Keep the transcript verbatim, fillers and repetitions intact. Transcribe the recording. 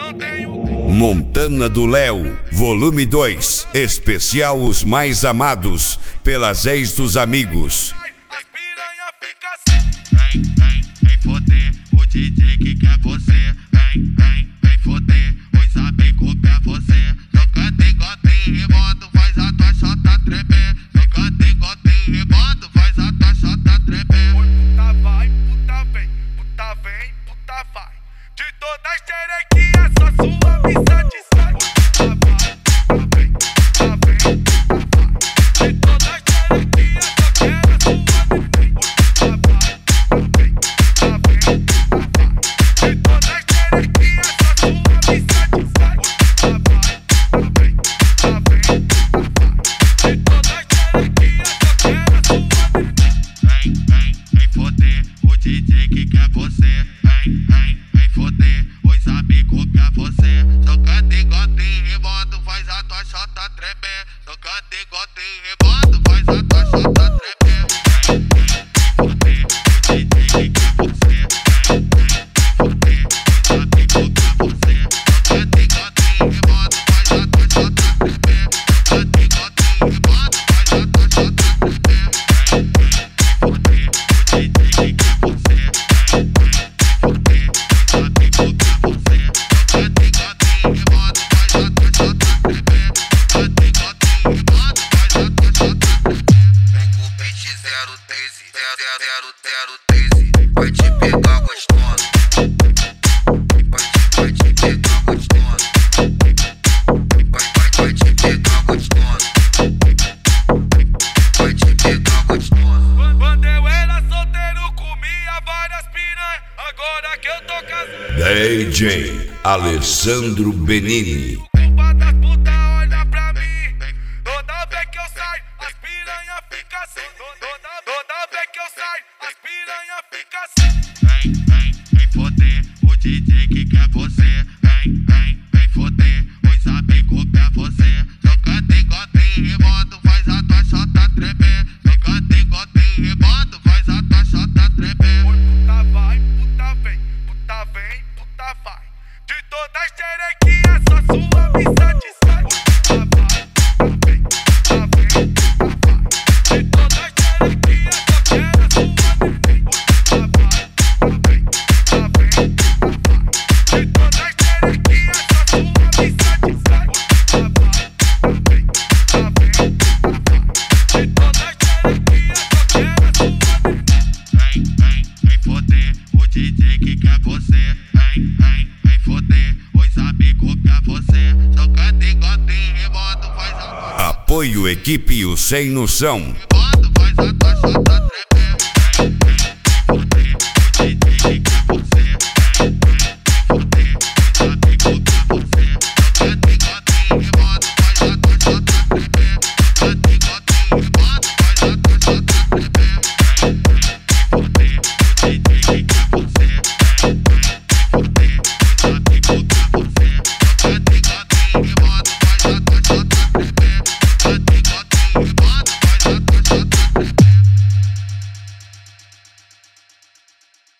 Montana do Léo, volume dois, especial Os Mais Amados, pelas ex dos amigos. Vem, vem, vem foder, o D J que quer você. Vem, vem, vem foder, pois sabe como é você. Tocando em gotinho e modo, faz a tua chota tremer. Tocando em gotinho e modo, faz a tua chota tremer. Oi, puta vai, puta vem, puta vem, puta vai. De todas as xerequinhas, só sua me satisfaz. Puta vai, puta vem, puta vem, puta vai. De todas as xerequinhas, só quero a sua me vem. Puta vai, puta vem, puta vem, puta vai. De todas as xerequinhas, só sua me satisfaz. Puta vai, puta vem, puta vem, puta vai. De todas as xerequinhas, só quero a sua me vem. Vem, vem, vem foder, o D J que quer você. Vem, vem, vem foder, pois sabe como é você. Tocando em gotinho e modo, faz a tua chota tremer. Tocando em gotinho e modo, faz a tua chota tremer. Vem, vem, vem foder, o D J que quer você. Vem, vem, vem foder, pois sabe como é você. Tocando em gotinho e modo, faz a tua chota tremer. Tocando em gotinho e modo, faz a tua chota tremer. Vem, vem, vem foder, o D J que quer você. Vem, vem, vem foder, pois sabe como é você. Tocando em gotinho e modo, faz a tua chota tremer. Tocando em gotinho e modo, faz a tua chota tremer. Vem com o pente zero treze, zero zero zero treze, vai te pegar gostosa. Vai te, vai te pegar gostosa. Vai, vai, vai te pegar gostosa. Vai te pegar gostosa. Quando eu era solteiro, comia várias piranhas. Agora que eu tô casado, D J Alessandro Benini. culpa das putas olha pra mim. Toda vez que eu saio, as piranha fica assim. Toda, toda vez que eu saio, as piranha fica assim. Vem, vem, vem foder, o D J que quer você. Vem, vem, vem foder, pois sabe como é você. Tocando em gotinho e modo, faz a tua chota tremer. Tocando em gotinho e modo, faz a tua chota tremer. Oi, puta vai, puta vem, puta vem, puta vai. De todas as xerequinhas, só sua me satisfaz. Puta vai, puta vem, puta vem, puta vai. De todas as xerequinhas, só quero a sua me vem. Puta vai, puta vem, puta vem, puta vai. De todas as xerequinhas, só sua me satisfaz. Puta vai, puta vem, puta vem, puta vai. De todas as xerequinhas, só quero a sua me vem. Vem, vem, vem foder, o D J que quer você. Vem, vem, vem foder, pois sabe como é você. Tocando em gotinho e modo, faz a tua Apoio Equipe O Sem Noção.